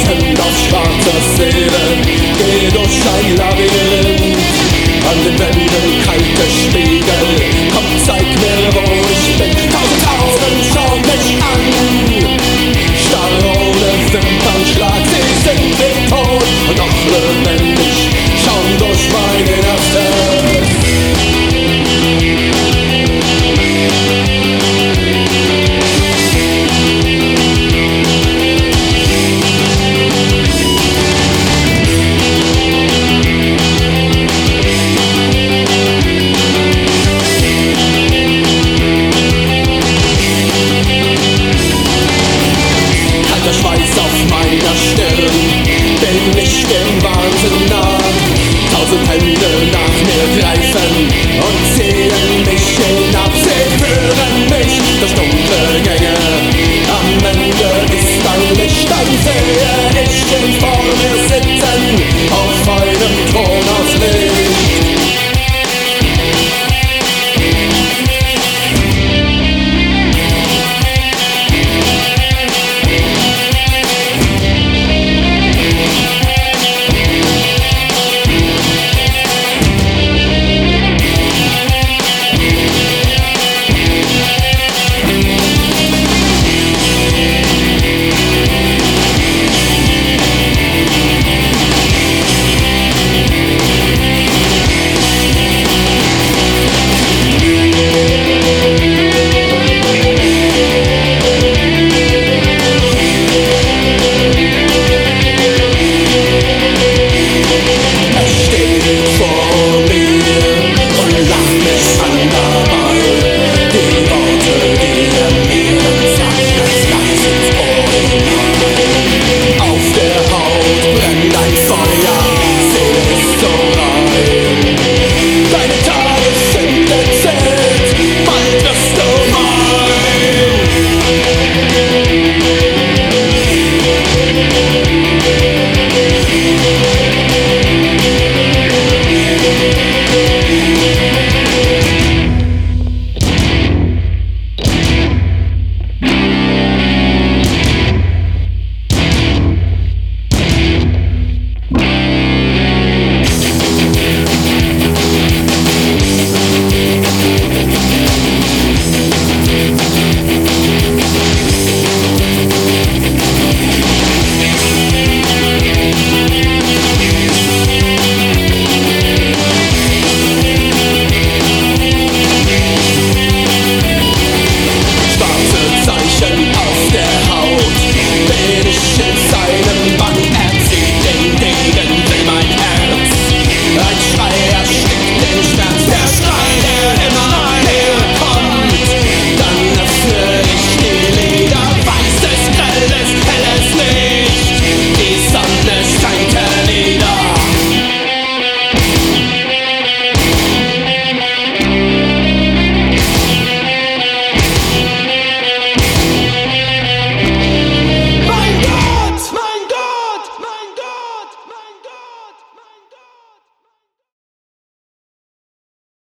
Schatten auf schwarzer Seele, geh durch ein Labyrinth. An den Wänden kalte Spiegel, komm zeig mir, wo ich bin. Tausend Augen schauen mich an, starr ohne Wimpernschlag. Sie sind im Tod und noch lebendig, schauen durch mein Innerstes. Schweiß auf meiner Stirn, bin ich dem Wahnsinn